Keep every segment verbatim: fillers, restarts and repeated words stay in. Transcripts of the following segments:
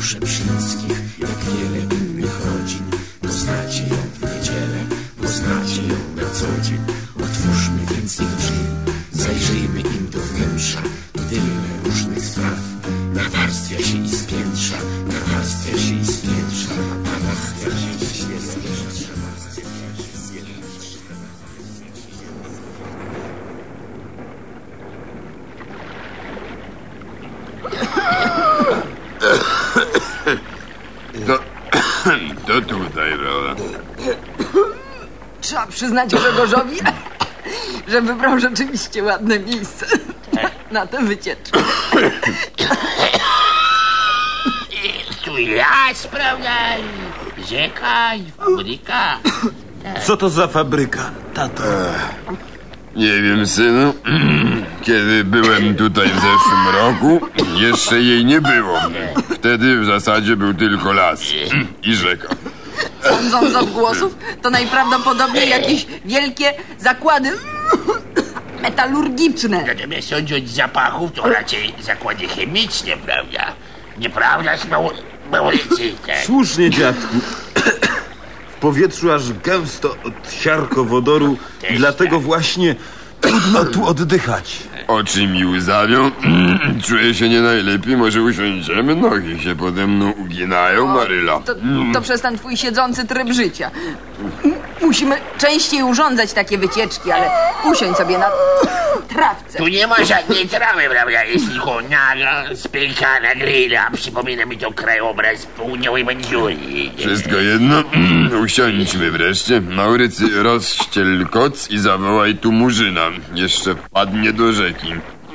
Szeprzyńskich, jak wiele innych rodzin. Poznacie ją w niedzielę, poznacie ją na co dzień. Otwórzmy więc ich drzwi, zajrzyjmy im do wnętrza. Tyle różnych spraw nawarstwia się i spiętrza, nawarstwia się i spiętrza, nawarstwia się i spiętrza. To, to tutaj, prawda? Trzeba przyznać Grzegorzowi, że wybrał rzeczywiście ładne miejsce na tę wycieczkę. Tu las, prawda? Rzeka i fabryka. Co to za fabryka, tato? Nie wiem, synu. Kiedy byłem tutaj w zeszłym roku, jeszcze jej nie było. Wtedy w zasadzie był tylko las i rzeka. Sądząc z odgłosów, to najprawdopodobniej jakieś wielkie zakłady metalurgiczne. Natomiast sądząc z zapachów, to raczej zakłady chemiczne, prawda? Nieprawdaż, Mau- Maurycy? Tak. Słusznie, dziadku. W powietrzu aż gęsto od siarkowodoru i dlatego właśnie trudno tu oddychać. Oczy mi łzawią. Czuję się nie najlepiej. Może usiądziemy? Nogi się pode mną uginają, Maryla. To, to przez ten twój siedzący tryb życia. M- Musimy częściej urządzać takie wycieczki, ale usiądź sobie na trawce. Tu nie ma żadnej trawy, prawda? Jest tylko naga, spękana grilla. Przypomina mi to krajobraz południowej Mandżurii. Wszystko jedno. Usiądźmy wreszcie. Maurycy, rozściel koc i zawołaj tu Murzyna. Jeszcze wpadnie do rzeki.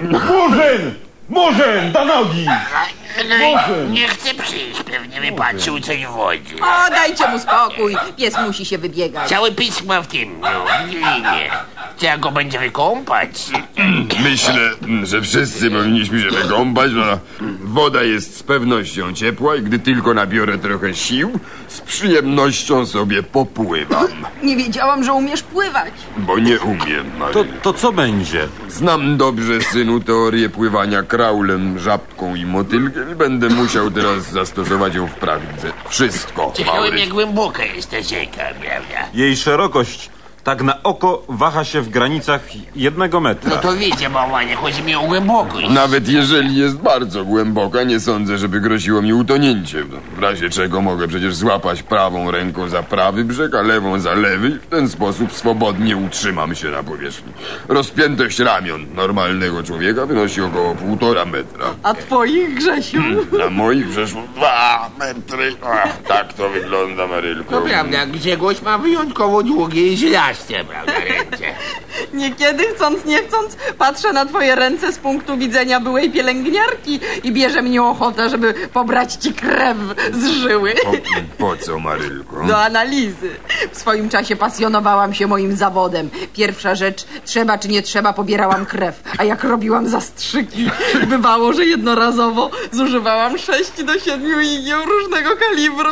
Murzyn! Murzyn! Do nogi! No i nie chce przyjść, pewnie wypatrzył coś w wodzie. O, dajcie mu spokój. Pies musi się wybiegać. Cały pisk ma w tym, no, w glinie. Trzeba go będzie wykąpać. Myślę, że wszyscy powinniśmy się wykąpać, bo woda jest z pewnością ciepła i gdy tylko nabiorę trochę sił, z przyjemnością sobie popływam. Nie wiedziałam, że umiesz pływać. Bo nie umiem, To, Maryla. to co będzie? Znam dobrze, synu, teorię pływania kraulem, żabką i motylkiem i będę musiał teraz zastosować ją w praktyce. Wszystko, Ciekawe, jak Maurycy. głęboka jest ta rzeka, prawda? Jej szerokość tak na oko waha się w granicach jednego metra. No to wiecie, bałwanie, chodzi mi o głębokość. Nawet jeżeli jest bardzo głęboka, nie sądzę, żeby groziło mi utonięcie. W razie czego mogę przecież złapać prawą ręką za prawy brzeg, a lewą za lewy i w ten sposób swobodnie utrzymam się na powierzchni. Rozpiętość ramion normalnego człowieka wynosi około półtora metra. A twoich, Grzesiu? Na moich przeszło dwa metry. Ach, tak to wygląda, Marylko. No prawda, Grzegorz ma wyjątkowo długie i żylaste, prawda, ręce. Niekiedy, chcąc nie chcąc, patrzę na twoje ręce z punktu widzenia byłej pielęgniarki i bierze mnie ochota, żeby pobrać ci krew z żyły. Po, po co, Marylko? Do analizy. W swoim czasie pasjonowałam się moim zawodem. Pierwsza rzecz, trzeba czy nie trzeba, pobierałam krew. A jak robiłam zastrzyki, bywało, że jednorazowo zużywałam sześć do siedmiu igieł różnego kalibru.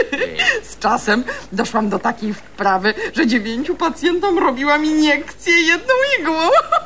Z czasem doszłam do takiej wprawy, że dziewięciu pacjentom robiłam iniekcję jedną igłą.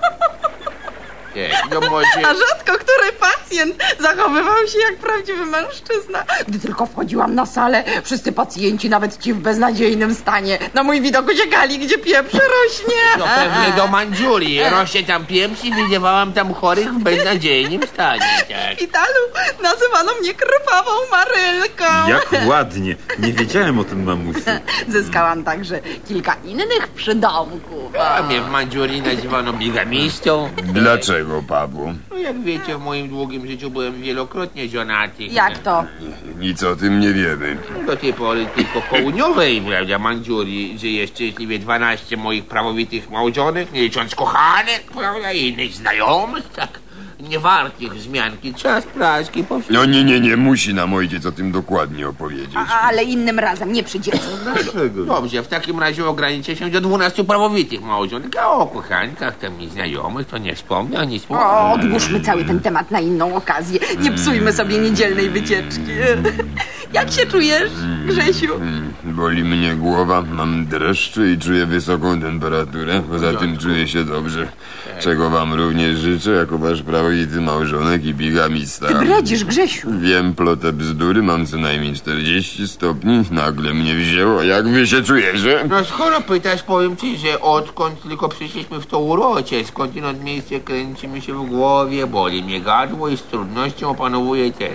Nie, no może... A rzadko który pacjent zachowywał się jak prawdziwy mężczyzna. Gdy tylko wchodziłam na salę, wszyscy pacjenci, nawet ci w beznadziejnym stanie, na mój widok uciekali, gdzie pieprz rośnie. No pewnie do Mandżurii. Rośnie tam pieprz i widywałam tam chorych w beznadziejnym stanie, W tak. szpitalu nazywano mnie krwawą Marylką. Jak ładnie. Nie wiedziałem o tym, mamusiu. Zyskałam także kilka innych przydomków. A mnie w Mandżurii nazywano bigamistą. Dlaczego, Pawło? No jak wiecie, w moim długim życiu byłem wielokrotnie żonaty. Jak to? Nic o tym nie wiemy. Do tej pory tylko w południowej, prawda, Mandżurii żyje szczęśliwie dwanaście moich prawowitych małżonek, nie licząc kochanek, prawda, i innych znajomych, tak. Niewartych wzmianki, czas praski, powszechnie. No nie, nie, nie, musi nam ojciec o tym dokładnie opowiedzieć. A, ale innym razem, nie przy dziecku. Dobrze, w takim razie ograniczę się do dwunastu prawowitych małżonek, a o kochankach tam i znajomych to nie wspomnę, ani wspomnę. O, odłóżmy cały ten temat na inną okazję. Nie psujmy sobie niedzielnej wycieczki. Jak się czujesz, Grzesiu? Mm, Boli mnie głowa, mam dreszcze i czuję wysoką temperaturę. Poza tym czuję się dobrze. Czego wam również życzę, jako wasz prawowity małżonek i bigamista. Ty bredzisz, Grzesiu. Wiem plotę bzdury, mam co najmniej czterdzieści stopni. Nagle mnie wzięło. Jak wy się czujecie? No skoro pytasz, powiem ci, że odkąd tylko przyszliśmy w to urocze, skądinąd miejsce kręci mi się w głowie, boli mnie gardło i z trudnością opanowuje te...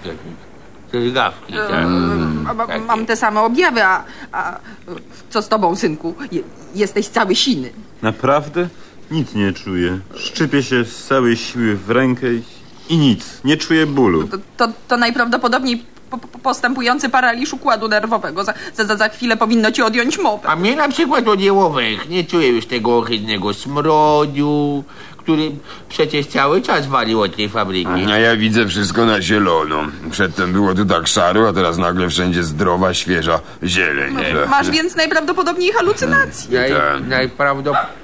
te gawki, tak? A, ma- Mam te same objawy, a, a co z tobą, synku? Je, jesteś cały siny. Naprawdę? Nic nie czuję. Szczypię się z całej siły w rękę i nic. Nie czuję bólu. To, to, to najprawdopodobniej po, po, postępujący paraliż układu nerwowego. Za, za, za chwilę powinno ci odjąć mowę. A mnie na przykład odjęło węch. Nie czuję już tego ohydnego smrodu, który przecież cały czas walił od tej fabryki. A ja widzę wszystko na zielono. Przedtem było tu tak szaro, a teraz nagle wszędzie zdrowa, świeża zieleń. Masz więc najprawdopodobniej halucynacje. Naj, tak. najprawdopodobniej...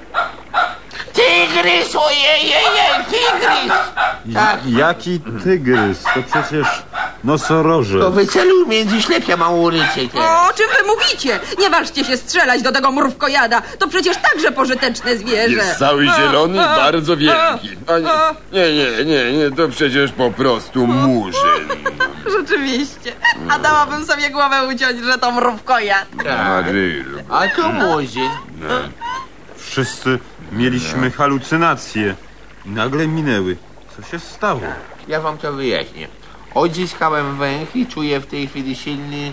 Tygrys! Ojej, tygrys! Tak. Jaki tygrys? To przecież nosorożec. To wyceluj między ślepia małorycie. O czym wy mówicie? Nie ważcie się strzelać do tego mrówkojada. To przecież także pożyteczne zwierzę. Jest cały zielony i A, a, bardzo wielki. A nie, a. nie, nie, nie, nie, to przecież po prostu murzyn. Rzeczywiście. A dałabym sobie głowę uciąć, że to mrówkojad. Marylu. A to może. Wszyscy mieliśmy halucynacje. I nagle minęły. Co się stało? Ja wam to wyjaśnię. Odzyskałem węch i czuję w tej chwili silny,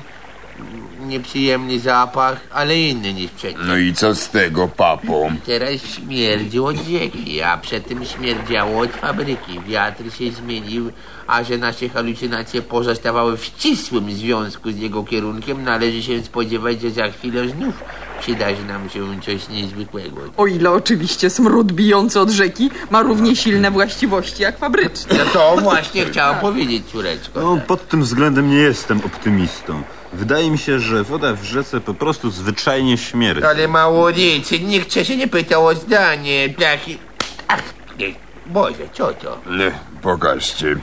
nieprzyjemny zapach, ale inny niż przedtem. No i co z tego, papo? Teraz śmierdzi od rzeki, a przedtem śmierdziało od fabryki. Wiatr się zmienił, a że nasze halucynacje pozostawały w ścisłym związku z jego kierunkiem, należy się spodziewać, że za chwilę znów przydarzy nam się coś niezwykłego. O ile oczywiście smród bijący od rzeki ma równie silne właściwości jak fabryczny. No to właśnie chciałam powiedzieć, córeczko. No, pod tym względem nie jestem optymistą. Wydaje mi się, że woda w rzece po prostu zwyczajnie śmierdzi. Ale mało licy, nikt cię się nie pytał o zdanie. Taki... Ach, nie. Boże, co to? Nie, pokażcie.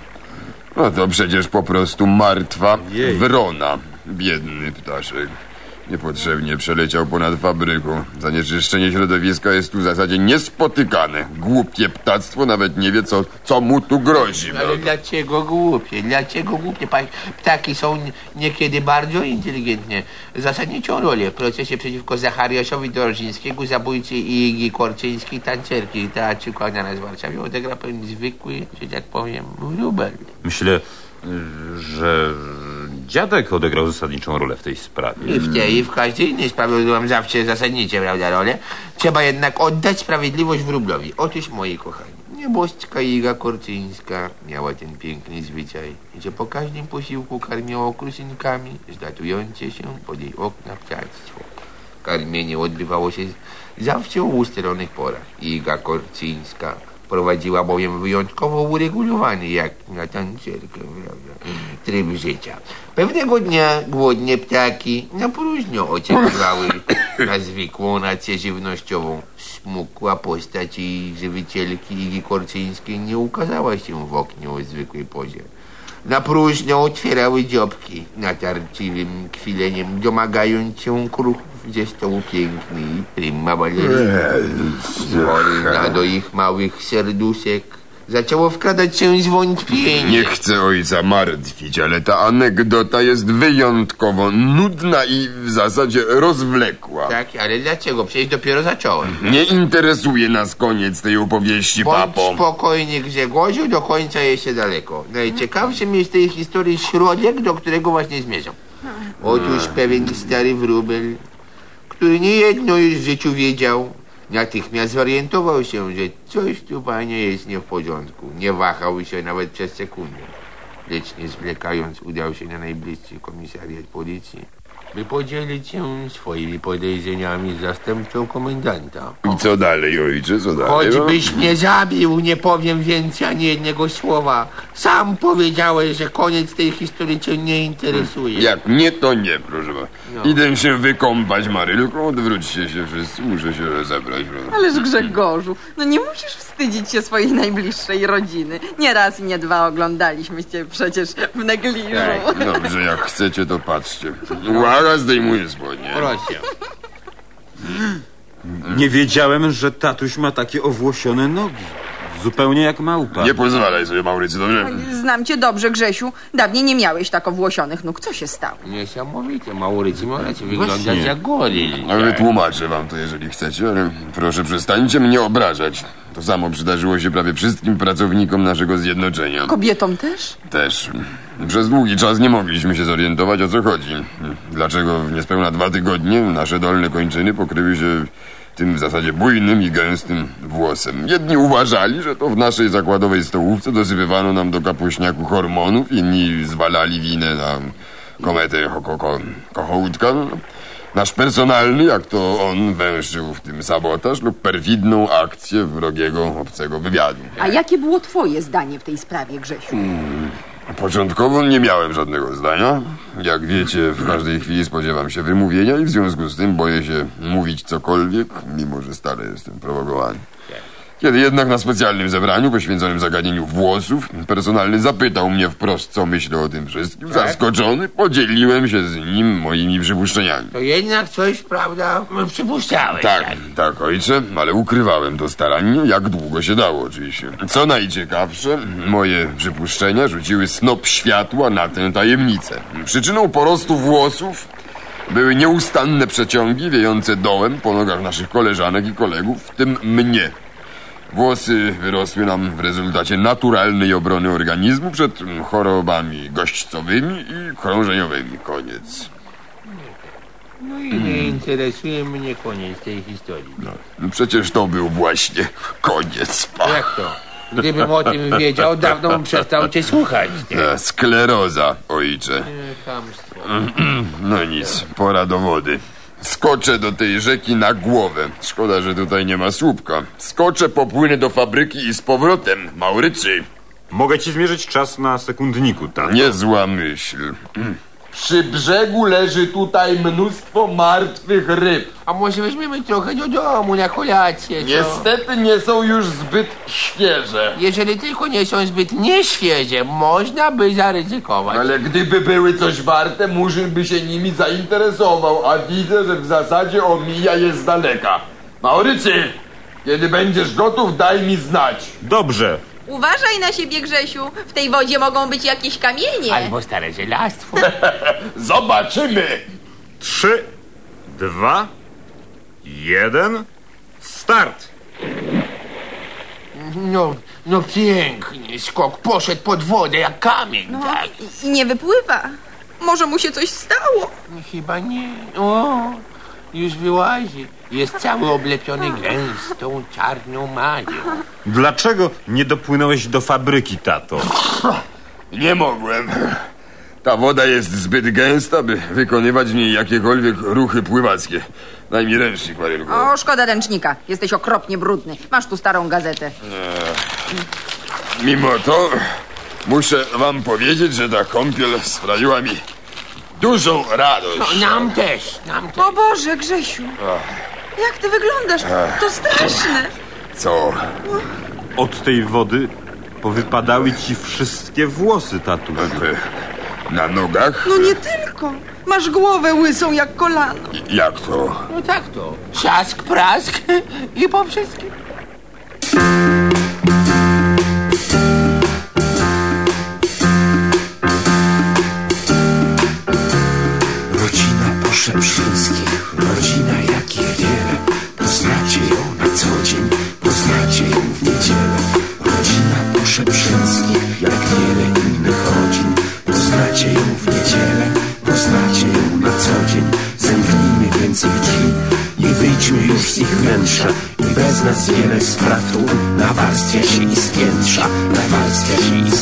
No to przecież po prostu martwa Jej. wrona. Biedny ptaszek. Niepotrzebnie przeleciał ponad fabryką. Zanieczyszczenie środowiska jest tu w zasadzie niespotykane. Głupie ptactwo nawet nie wie, co, co mu tu grozi. Ale dlaczego głupie? Dlaczego głupie? Pa- Ptaki są niekiedy bardzo inteligentne. Zasadniczą rolę w procesie przeciwko Zachariaszowi Dorożyńskiemu, zabójcy Igi Korczyńskiej, tancerki Teatru Kłaniana z Warszawy odegra pewien zwykły, że tak powiem, wróbel. Myślę, y, że dziadek odegrał zasadniczą rolę w tej sprawie. I w tej, i w każdej innej sprawie odgryłam zawsze zasadnicze, prawda, rolę. Trzeba jednak oddać sprawiedliwość wróblowi. Otóż, moi kochani, nieboszczka Iga Korczyńska miała ten piękny zwyczaj, że po każdym posiłku karmiła okrusinkami zlatujące się pod jej okna ptactwo. Karmienie odbywało się zawsze o ustalonych porach. Iga Korczyńska prowadziła bowiem wyjątkowo uregulowany, jak na tancerkę, prawda, tryb życia. Pewnego dnia głodne ptaki na próżno oczekiwały na zwykłą rację żywnościową. Smukła postać i żywicielki Igi Korczyńskiej nie ukazała się w oknie o zwykłej pozie. Na próżno otwierały dziobki natarczywym kwileniem, domagając się kruchów ze stołu piękny i prima balerina. Wolna do ich małych serduszek zaczęło wkradać się zwątpienie. Nie chcę ojca martwić, ale ta anegdota jest wyjątkowo nudna i w zasadzie rozwlekła. Tak, ale dlaczego? Przecież dopiero zacząłem. Nie interesuje nas koniec tej opowieści, Bądź papo. spokojnie, Grzegorzu, do końca jeszcze daleko. Najciekawszym jest tej historii środek, do którego właśnie zmierzam. Otóż pewien stary wróbel, który niejedno już w życiu wiedział, natychmiast zorientował się, że coś tu, panie, jest nie w porządku. Nie wahał się nawet przez sekundę. Lecz nie zwlekając udał się na najbliższy komisariat policji by podzielić się swoimi podejrzeniami z zastępcą komendanta. I co dalej, ojcze, co dalej? Choćbyś mnie zabił, nie powiem więcej ani jednego słowa. Sam powiedziałeś, że koniec tej historii cię nie interesuje. Jak nie, to nie, proszę pana. No. Idę się wykąpać, Marylko, odwróćcie się wszyscy, muszę się rozebrać. Prawda? Ależ Grzegorzu, no nie musisz wstydzić się swojej najbliższej rodziny. Nie raz i nie dwa oglądaliśmy cię przecież w negliżu. Tak. Dobrze, jak chcecie, to patrzcie. Uwaga, zdejmuję spodnie. Proszę. Nie wiedziałem, że tatuś ma takie owłosione nogi. Zupełnie jak małpa. Nie pozwalaj sobie, Maurycy, dobrze? Znam cię dobrze, Grzesiu. Dawniej nie miałeś tak owłosionych nóg. Co się stało? Niesamowite, Maurycy, Maurycy, wyglądasz Właśnie. jak goryl. No, wytłumaczę wam to, jeżeli chcecie, ale proszę przestańcie mnie obrażać. To samo przydarzyło się prawie wszystkim pracownikom naszego zjednoczenia. Kobietom też? Też. Przez długi czas nie mogliśmy się zorientować, o co chodzi. Dlaczego w niespełna dwa tygodnie nasze dolne kończyny pokryły się tym w zasadzie bujnym i gęstym włosem. Jedni uważali, że to w naszej zakładowej stołówce dosypywano nam do kapuśniaku hormonów, inni zwalali winę na kometę ko ko ko Kochołódka. Nasz personalny, jak to on, węszył w tym sabotaż lub perfidną akcję wrogiego obcego wywiadu. A jakie było twoje zdanie w tej sprawie, Grzesiu? Początkowo nie miałem żadnego zdania. Jak wiecie, w każdej chwili spodziewam się wymówienia i w związku z tym boję się mówić cokolwiek, mimo że stale jestem prowokowany. Kiedy jednak na specjalnym zebraniu poświęconym zagadnieniu włosów personalny zapytał mnie wprost, co myślę o tym wszystkim, zaskoczony podzieliłem się z nim moimi przypuszczeniami. To jednak coś, prawda, przypuszczałeś. Tak, tak, ojcze, ale ukrywałem to starannie, jak długo się dało, oczywiście. Co najciekawsze, moje przypuszczenia rzuciły snop światła na tę tajemnicę. Przyczyną porostu włosów były nieustanne przeciągi wiejące dołem po nogach naszych koleżanek i kolegów, w tym mnie. Włosy wyrosły nam w rezultacie naturalnej obrony organizmu przed chorobami gośćcowymi i krążeniowymi. Koniec. No i nie interesuje mnie koniec tej historii. No, przecież to był właśnie koniec. Pa. Jak to? Gdybym o tym wiedział, dawno bym przestał cię słuchać. E, Skleroza, ojcze. Nie, chamstwo. No nic, pora do wody. Skoczę do tej rzeki na głowę. Szkoda, że tutaj nie ma słupka. Skoczę, popłynę do fabryki i z powrotem. Maurycy. Mogę ci zmierzyć czas na sekundniku, tato. Niezła myśl. Przy brzegu leży tutaj mnóstwo martwych ryb. A może weźmiemy trochę do domu na kolację, co? Niestety nie są już zbyt świeże. Jeżeli tylko nie są zbyt nieświeże, można by zaryzykować. Ale gdyby były coś warte, Murzyn by się nimi zainteresował, a widzę, że w zasadzie omija je z daleka. Maurycy, kiedy będziesz gotów, daj mi znać. Dobrze. Uważaj na siebie, Grzesiu. W tej wodzie mogą być jakieś kamienie. Albo stare żelastwo. Zobaczymy. Trzy, dwa, jeden, start. No, no pięknie. Skok poszedł pod wodę jak kamień, No, tak? i, i nie wypływa. Może mu się coś stało. Chyba nie. O, już wyłazi. Jest cały oblepiony gęstą, czarną magią. Dlaczego nie dopłynąłeś do fabryki, tato? Nie mogłem. Ta woda jest zbyt gęsta, by wykonywać w niej jakiekolwiek ruchy pływackie. Daj mi ręcznik, Marylko. O, szkoda ręcznika. Jesteś okropnie brudny. Masz tu starą gazetę. Mimo to muszę wam powiedzieć, że ta kąpiel sprawiła mi dużą radość. No, nam też, nam też. O Boże, Grzesiu. Jak ty wyglądasz? To straszne. Co? Od tej wody powypadały ci wszystkie włosy, tatu. Na nogach? No nie tylko. Masz głowę łysą jak kolano. Jak to? No tak to. Trzask, prask i po wszystkim. Rodzina Poszeprzyńskich, rodzina jakich wiele. Poznacie ją na co dzień, poznacie ją w niedzielę. Rodzina Poszeprzyńskich, jak wiele innych rodzin. Poznacie ją w niedzielę, poznacie ją na co dzień. Zamknijmy więc ich drzwi i wyjdźmy już z ich wnętrza. I bez nas wiele spraw tu nawarstwia się i spiętrza, nawarstwia się i